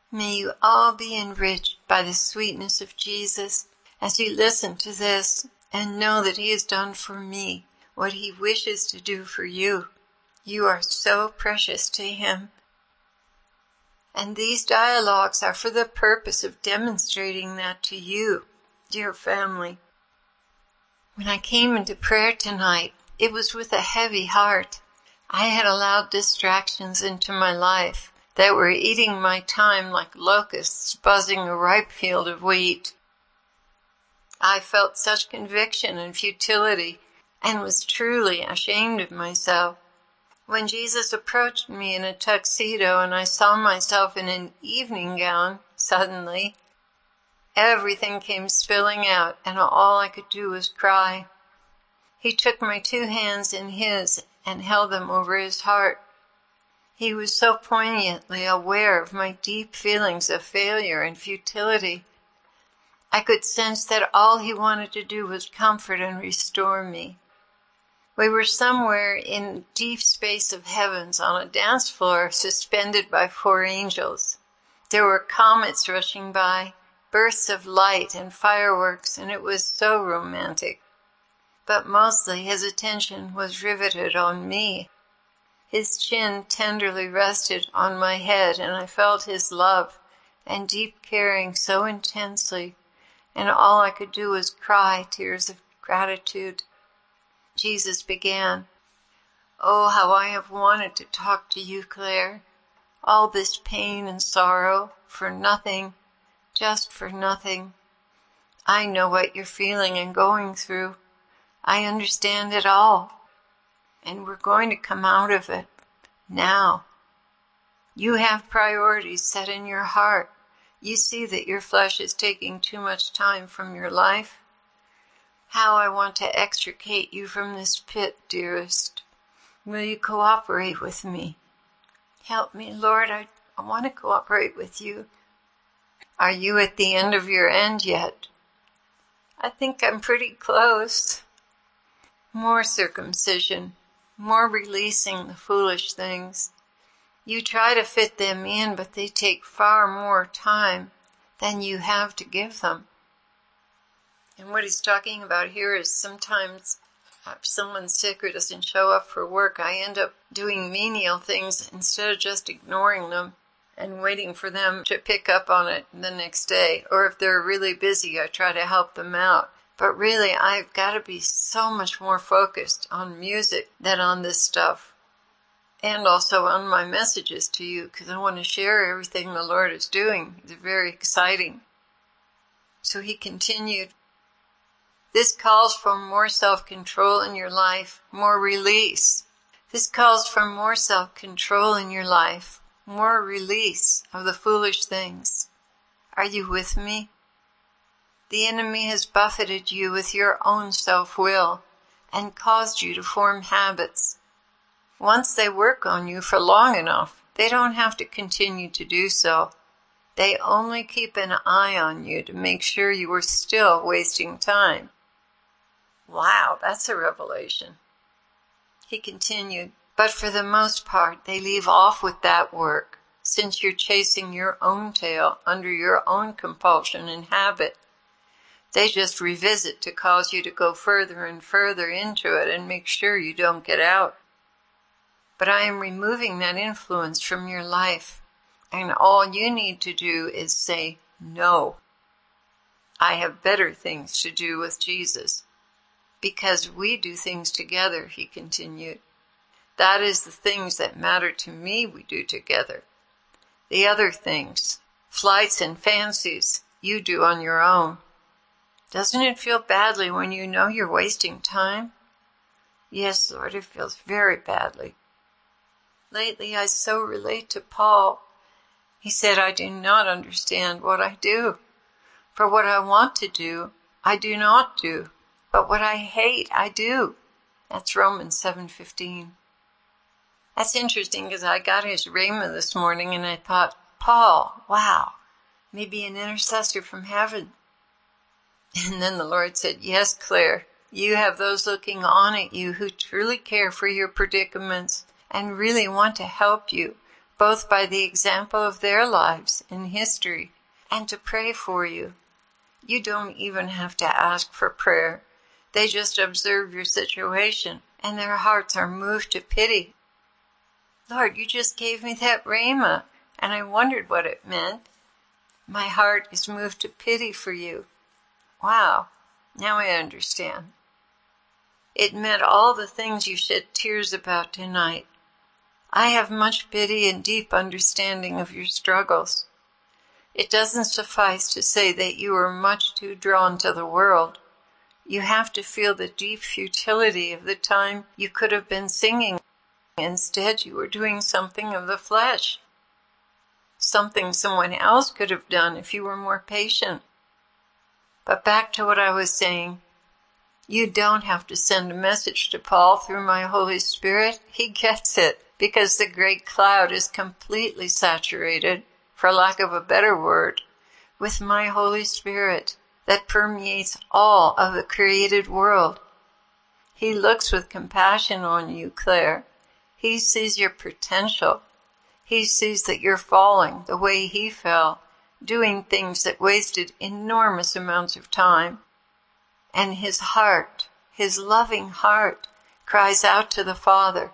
May you all be enriched by the sweetness of Jesus as you listen to this and know that He has done for me what He wishes to do for you. You are so precious to Him. And these dialogues are for the purpose of demonstrating that to you, dear family. When I came into prayer tonight, it was with a heavy heart. I had allowed distractions into my life that were eating my time like locusts buzzing a ripe field of wheat. I felt such conviction and futility and was truly ashamed of myself. When Jesus approached me in a tuxedo and I saw myself in an evening gown, suddenly, everything came spilling out and all I could do was cry. He took my 2 hands in His and held them over His heart. He was so poignantly aware of my deep feelings of failure and futility. I could sense that all He wanted to do was comfort and restore me. We were somewhere in deep space of heavens on a dance floor suspended by 4 angels. There were comets rushing by, bursts of light and fireworks, and it was so romantic. But mostly His attention was riveted on me. His chin tenderly rested on my head, and I felt His love and deep caring so intensely, and all I could do was cry tears of gratitude. Jesus began, "Oh, how I have wanted to talk to you, Claire. All this pain and sorrow for nothing, just for nothing. I know what you're feeling and going through. I understand it all. And we're going to come out of it now. You have priorities set in your heart. You see that your flesh is taking too much time from your life. How I want to extricate you from this pit, dearest. Will you cooperate with me? Help me, Lord. I want to cooperate with you. Are you at the end of your end yet? I think I'm pretty close. More circumcision, more releasing the foolish things. You try to fit them in, but they take far more time than you have to give them. And what he's talking about here is sometimes if someone's sick or doesn't show up for work, I end up doing menial things instead of just ignoring them and waiting for them to pick up on it the next day. Or if they're really busy, I try to help them out. But really, I've got to be so much more focused on music than on this stuff. And also on my messages to you, because I want to share everything the Lord is doing. It's very exciting. So he continued, this calls for more self-control in your life, more release. This calls for more self-control in your life, more release of the foolish things. Are you with me? The enemy has buffeted you with your own self-will and caused you to form habits. Once they work on you for long enough, they don't have to continue to do so. They only keep an eye on you to make sure you are still wasting time. Wow, that's a revelation. He continued, but for the most part, they leave off with that work, since you're chasing your own tail under your own compulsion and habit. They just revisit to cause you to go further and further into it and make sure you don't get out. But I am removing that influence from your life, and all you need to do is say no. I have better things to do with Jesus. Because we do things together, he continued. That is the things that matter to me we do together. The other things, flights and fancies, you do on your own. Doesn't it feel badly when you know you're wasting time? Yes, Lord, it feels very badly. Lately, I so relate to Paul. He said, I do not understand what I do. For what I want to do, I do not do. But what I hate, I do. That's Romans 7:15. That's interesting because I got his rhema this morning and I thought, Paul, wow, maybe an intercessor from heaven. And then the Lord said, yes, Claire, you have those looking on at you who truly care for your predicaments and really want to help you, both by the example of their lives in history and to pray for you. You don't even have to ask for prayer. They just observe your situation and their hearts are moved to pity. Lord, you just gave me that rhema, and I wondered what it meant. My heart is moved to pity for you. Wow, now I understand. It meant all the things you shed tears about tonight. I have much pity and deep understanding of your struggles. It doesn't suffice to say that you are much too drawn to the world. You have to feel the deep futility of the time you could have been singing. Instead, you were doing something of the flesh. Something someone else could have done if you were more patient. But back to what I was saying. You don't have to send a message to Paul through my Holy Spirit. He gets it because the great cloud is completely saturated, for lack of a better word, with my Holy Spirit that permeates all of the created world. He looks with compassion on you, Claire. He sees your potential. He sees that you're falling the way he fell, doing things that wasted enormous amounts of time. And his heart, his loving heart, cries out to the Father,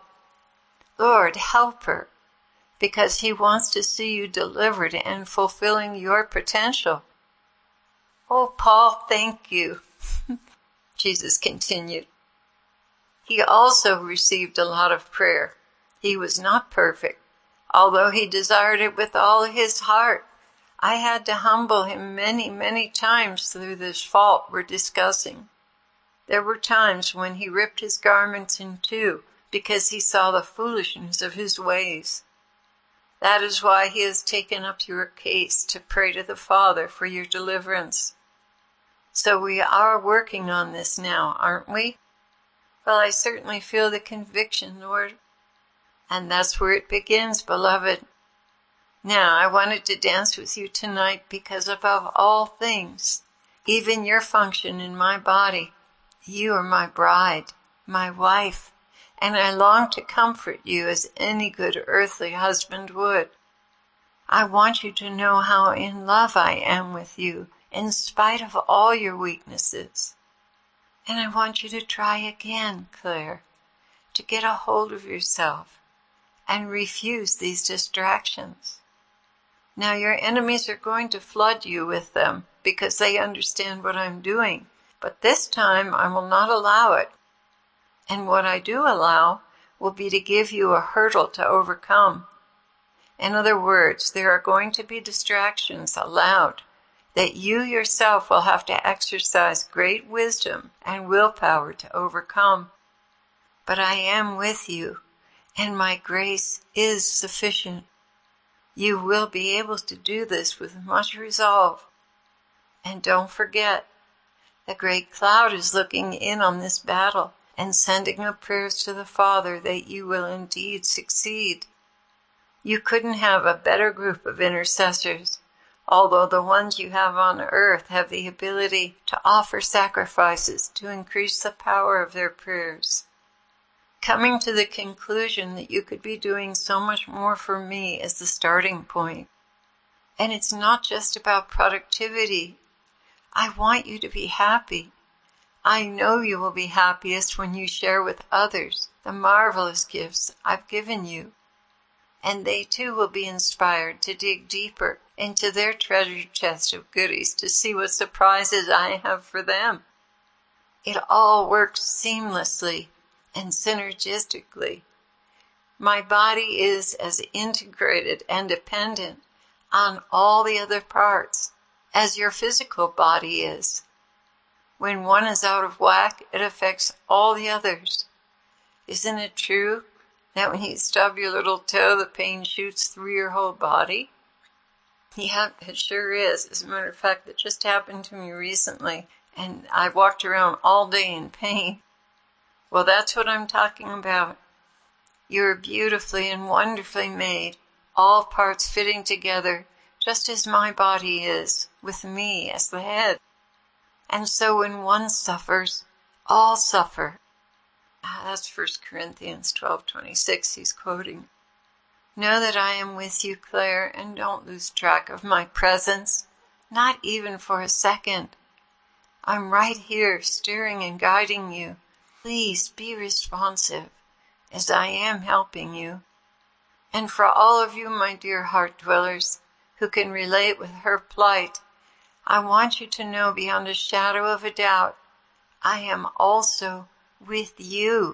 Lord, help her, because he wants to see you delivered and fulfilling your potential. Oh, Paul, thank you. Jesus continued. He also received a lot of prayer. He was not perfect, although he desired it with all his heart. I had to humble him many, many times through this fault we're discussing. There were times when he ripped his garments in two because he saw the foolishness of his ways. That is why he has taken up your case to pray to the Father for your deliverance. So we are working on this now, aren't we? Well, I certainly feel the conviction, Lord. And that's where it begins, beloved. Now, I wanted to dance with you tonight because above all things, even your function in my body, you are my bride, my wife, and I long to comfort you as any good earthly husband would. I want you to know how in love I am with you, in spite of all your weaknesses. And I want you to try again, Claire, to get a hold of yourself and refuse these distractions. Now your enemies are going to flood you with them because they understand what I'm doing, but this time I will not allow it. And what I do allow will be to give you a hurdle to overcome. In other words, there are going to be distractions allowed that you yourself will have to exercise great wisdom and willpower to overcome. But I am with you, and my grace is sufficient. You will be able to do this with much resolve. And don't forget, the great cloud is looking in on this battle and sending up prayers to the Father that you will indeed succeed. You couldn't have a better group of intercessors, although the ones you have on earth have the ability to offer sacrifices to increase the power of their prayers. Coming to the conclusion that you could be doing so much more for me is the starting point. And it's not just about productivity. I want you to be happy. I know you will be happiest when you share with others the marvelous gifts I've given you. And they too will be inspired to dig deeper into their treasure chest of goodies to see what surprises I have for them. It all works seamlessly and synergistically. My body is as integrated and dependent on all the other parts as your physical body is. When one is out of whack, it affects all the others. Isn't it true that when you stub your little toe, the pain shoots through your whole body? Yeah, it sure is. As a matter of fact, it just happened to me recently, and I walked around all day in pain. Well, that's what I'm talking about. You're beautifully and wonderfully made, all parts fitting together, just as my body is, with me as the head. And so when one suffers, all suffer. That's 1 Corinthians 12:26 he's quoting. Know that I am with you, Claire, and don't lose track of my presence, not even for a second. I'm right here, steering and guiding you. Please be responsive, as I am helping you. And for all of you, my dear heart dwellers, who can relate with her plight, I want you to know beyond a shadow of a doubt, I am also with you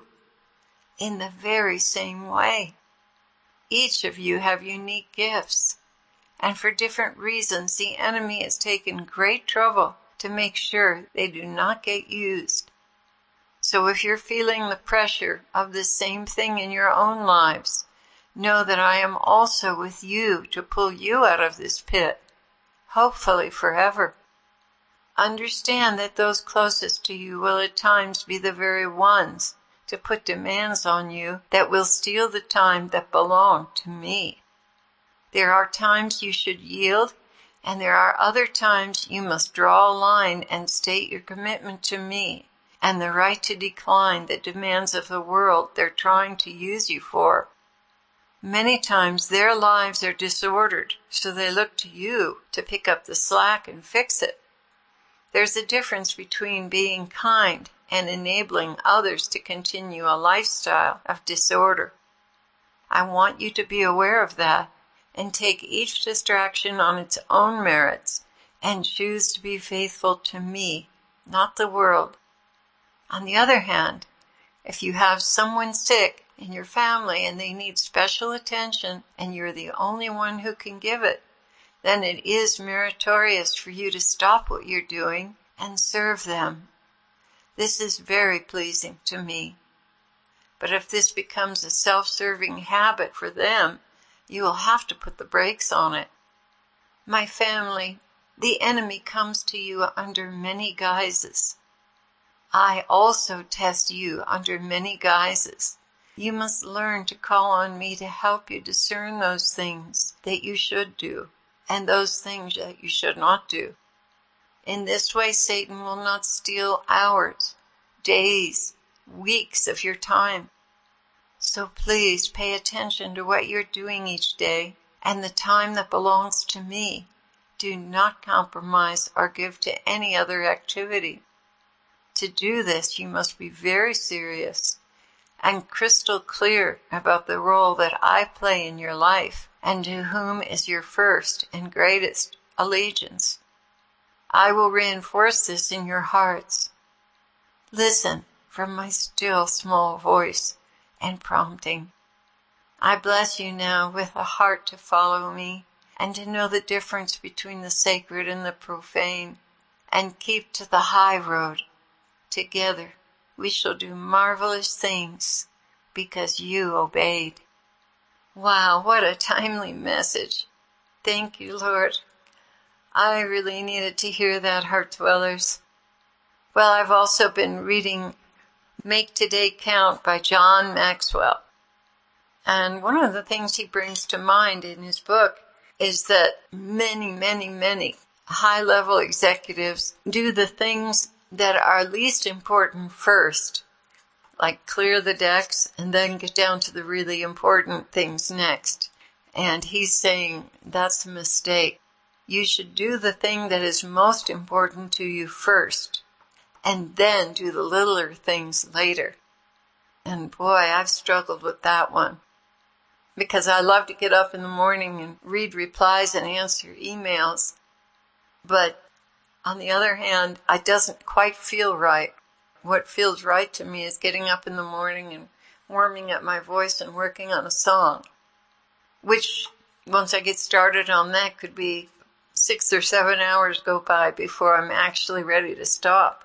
in the very same way. Each of you have unique gifts, and for different reasons the enemy has taken great trouble to make sure they do not get used. So if you're feeling the pressure of the same thing in your own lives, know that I am also with you to pull you out of this pit, hopefully forever. Understand that those closest to you will at times be the very ones to put demands on you that will steal the time that belonged to me. There are times you should yield, and there are other times you must draw a line and state your commitment to me and the right to decline the demands of the world they're trying to use you for. Many times their lives are disordered, so they look to you to pick up the slack and fix it. There's a difference between being kind and enabling others to continue a lifestyle of disorder. I want you to be aware of that and take each distraction on its own merits and choose to be faithful to me, not the world. On the other hand, if you have someone sick in your family and they need special attention and you're the only one who can give it, then it is meritorious for you to stop what you're doing and serve them. This is very pleasing to me. But if this becomes a self-serving habit for them, you will have to put the brakes on it. My family, the enemy comes to you under many guises. I also test you under many guises. You must learn to call on me to help you discern those things that you should do and those things that you should not do. In this way, Satan will not steal hours, days, weeks of your time. So please pay attention to what you're doing each day and the time that belongs to me. Do not compromise or give to any other activity. To do this, you must be very serious and crystal clear about the role that I play in your life and to whom is your first and greatest allegiance. I will reinforce this in your hearts. Listen from my still small voice and prompting. I bless you now with a heart to follow me and to know the difference between the sacred and the profane, and keep to the high road. Together we shall do marvelous things because you obeyed. Wow, what a timely message. Thank you, Lord. I really needed to hear that, heart dwellers. Well, I've also been reading Make Today Count by John Maxwell. And one of the things he brings to mind in his book is that many high-level executives do the things that are least important first, like clear the decks and then get down to the really important things next. And he's saying that's a mistake. You should do the thing that is most important to you first, and then do the littler things later. And boy, I've struggled with that one, because I love to get up in the morning and read replies and answer emails. But on the other hand, it doesn't quite feel right. What feels right to me is getting up in the morning and warming up my voice and working on a song, which once I get started on that could be 6 or 7 hours go by before I'm actually ready to stop.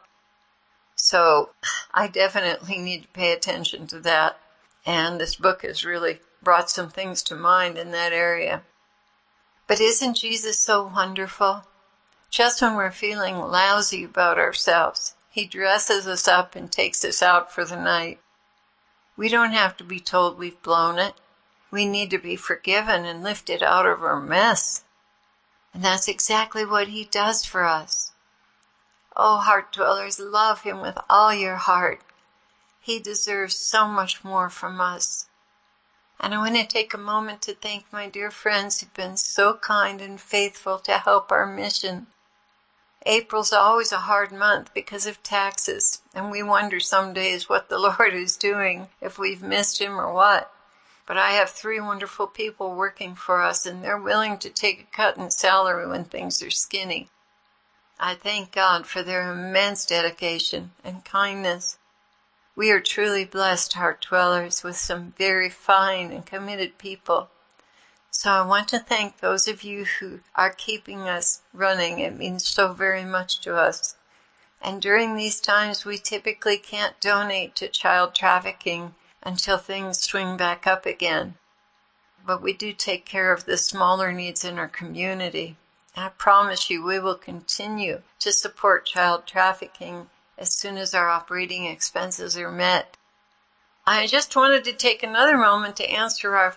So I definitely need to pay attention to that. And this book has really brought some things to mind in that area. But isn't Jesus so wonderful? Just when we're feeling lousy about ourselves, he dresses us up and takes us out for the night. We don't have to be told we've blown it. We need to be forgiven and lifted out of our mess. And that's exactly what he does for us. Oh, heart dwellers, love him with all your heart. He deserves so much more from us. And I want to take a moment to thank my dear friends who've been so kind and faithful to help our mission. April's always a hard month because of taxes, and we wonder some days what the Lord is doing, if we've missed him or what. But I have 3 wonderful people working for us, and they're willing to take a cut in salary when things are skinny. I thank God for their immense dedication and kindness. We are truly blessed, Heart Dwellers, with some very fine and committed people. So I want to thank those of you who are keeping us running. It means so very much to us. And during these times, we typically can't donate to child trafficking until things swing back up again. But we do take care of the smaller needs in our community. I promise you we will continue to support child trafficking as soon as our operating expenses are met. I just wanted to take another moment to answer our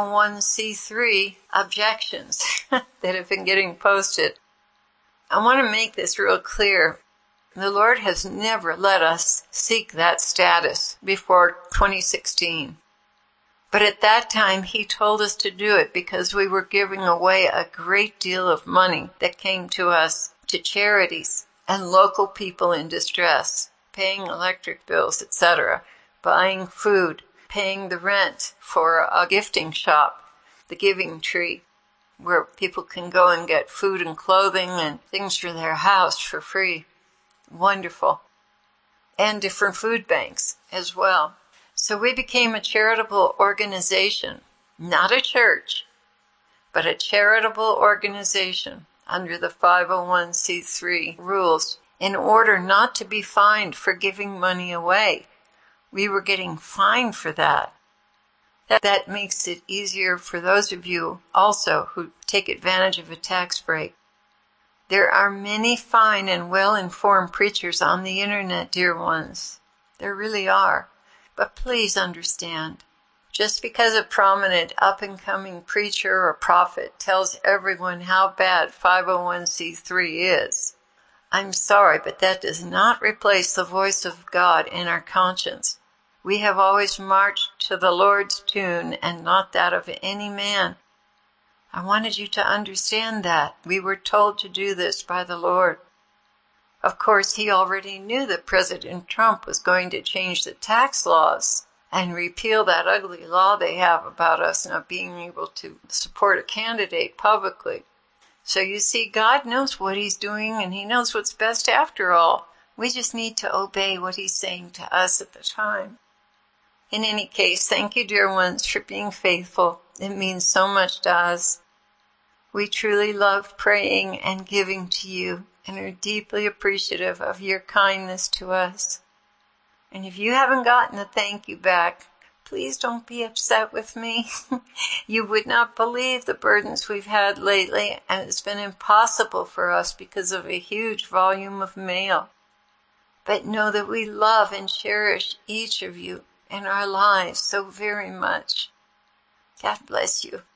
501c3 objections that have been getting posted. I want to make this real clear. The Lord has never let us seek that status before 2016. But at that time, he told us to do it because we were giving away a great deal of money that came to us to charities and local people in distress, paying electric bills, etc., buying food, paying the rent for a gifting shop, the Giving Tree, where people can go and get food and clothing and things for their house for free. Wonderful. And different food banks as well. So we became a charitable organization, not a church, but a charitable organization under the 501c3 rules in order not to be fined for giving money away. We were getting fined for that. That makes it easier for those of you also who take advantage of a tax break. There are many fine and well-informed preachers on the internet, dear ones. There really are. But please understand, just because a prominent up-and-coming preacher or prophet tells everyone how bad 501c3 is, I'm sorry, but that does not replace the voice of God in our conscience. We have always marched to the Lord's tune and not that of any man. I wanted you to understand that. We were told to do this by the Lord. Of course, he already knew that President Trump was going to change the tax laws and repeal that ugly law they have about us not being able to support a candidate publicly. So you see, God knows what he's doing, and he knows what's best after all. We just need to obey what he's saying to us at the time. In any case, thank you, dear ones, for being faithful. It means so much to us. We truly love praying and giving to you and are deeply appreciative of your kindness to us. And if you haven't gotten a thank you back, please don't be upset with me. You would not believe the burdens we've had lately, and it's been impossible for us because of a huge volume of mail. But know that we love and cherish each of you in our lives so very much. God bless you.